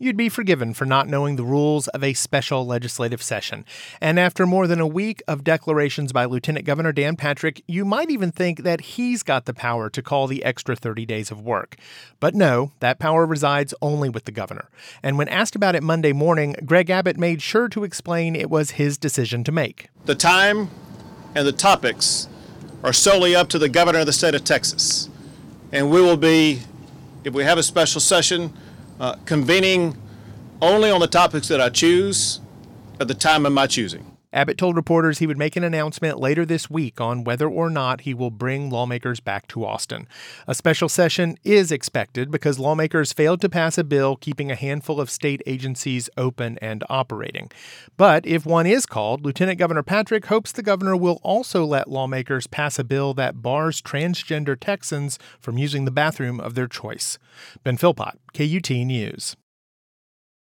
you'd be forgiven for not knowing the rules of a special legislative session. And after more than a week of declarations by Lieutenant Governor Dan Patrick, you might even think that he's got the power to call the extra 30 days of work. But no, that power resides only with the governor. And when asked about it Monday morning, Greg Abbott made sure to explain it was his decision to make. The time and the topics are solely up to the governor of the state of Texas. And we will be, if we have a special session, convening only on the topics that I choose at the time of my choosing. Abbott told reporters he would make an announcement later this week on whether or not he will bring lawmakers back to Austin. A special session is expected because lawmakers failed to pass a bill keeping a handful of state agencies open and operating. But if one is called, Lieutenant Governor Patrick hopes the governor will also let lawmakers pass a bill that bars transgender Texans from using the bathroom of their choice. Ben Philpott, KUT News.